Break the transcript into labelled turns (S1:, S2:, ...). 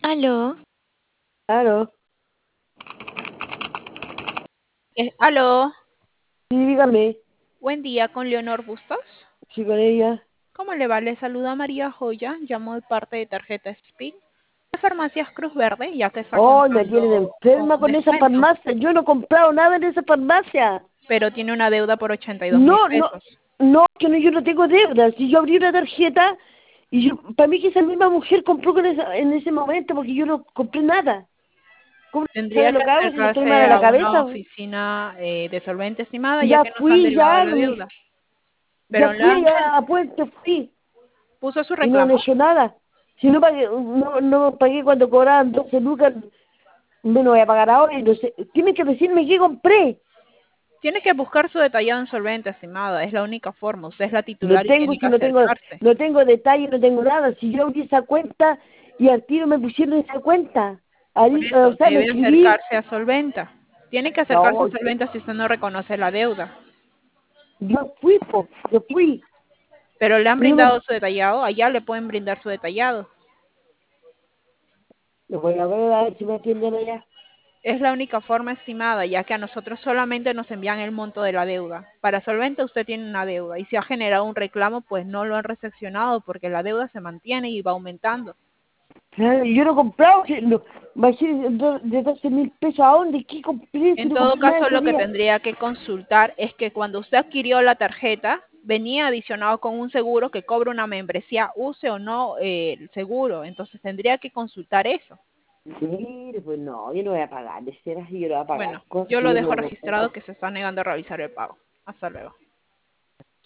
S1: Aló,
S2: Claro,
S1: Aló,
S2: sí, dígame,
S1: buen día con Leonor Bustos.
S2: sí, con ella.
S1: ¿Cómo le va? Le saluda María Joya, llamo de parte de Tarjeta Speak de Farmacias Cruz Verde, ya que está
S2: Oh, me tienen
S1: contando con
S2: enferma
S1: un
S2: con esa
S1: descuento,
S2: farmacia. Yo no he comprado nada en esa farmacia.
S1: pero tiene una deuda por 82 mil
S2: No, no,
S1: pesos.
S2: no, que no, yo no tengo deuda. Si yo abrí una tarjeta y yo, para mí que esa misma mujer compró en ese momento porque yo no compré nada. ¿Cómo sabe
S1: Tendría
S2: lo
S1: que
S2: que hago si no estoy mal
S1: acercarse
S2: a la
S1: a una
S2: cabeza?
S1: oficina de solvente estimada, ya
S2: Ya
S1: que nos han
S2: fui,
S1: derivado
S2: ya,
S1: la deuda.
S2: ya
S1: Pero
S2: fui allá a Puente, fui
S1: puso su
S2: y no han
S1: reclamo.
S2: hecho nada. Si no pagué, no pagué cuando cobraban 12 lucas, menos voy a pagar ahora y no sé. Tienen que decirme qué compré.
S1: Tiene que buscar su detallado en solvente estimada, es la única forma. Usted es la
S2: No
S1: titular y
S2: tengo,
S1: tiene que
S2: si no tengo,
S1: acercarse.
S2: no tengo detalle, no tengo nada. Si yo abrí esa cuenta y al tiro me pusieron esa cuenta.
S1: Por
S2: Ahí, o
S1: eso,
S2: sea, me
S1: debe
S2: escribí.
S1: acercarse a Solventa. Tiene que acercarse a
S2: No,
S1: Solventa si usted no reconoce la deuda.
S2: yo fui, po, yo fui.
S1: Pero le han
S2: Y no me,
S1: brindado su detallado, allá le pueden brindar su detallado.
S2: lo voy a ver si me atienden allá.
S1: Es la única forma estimada, ya que a nosotros solamente nos envían el monto de la deuda. Para Solventa usted tiene una deuda y si ha generado un reclamo, pues no lo han recepcionado porque la deuda se mantiene y va aumentando.
S2: Claro, y yo no he comprado, que bajé de 12.000 pesos. ¿A dónde? ¿Qué compré? Si
S1: En
S2: no
S1: todo
S2: compré nada
S1: caso,
S2: ese
S1: lo que
S2: día.
S1: tendría que consultar es que cuando usted adquirió la tarjeta, venía adicionado con un seguro que cobra una membresía, use o no el seguro. Entonces tendría que consultar eso.
S2: Mire, pues no, yo no voy a pagar. De ser así, yo no voy a pagar
S1: Bueno,
S2: cosas
S1: yo
S2: que
S1: lo
S2: yo
S1: dejo
S2: no.
S1: registrado que se está negando a realizar el pago. Hasta luego.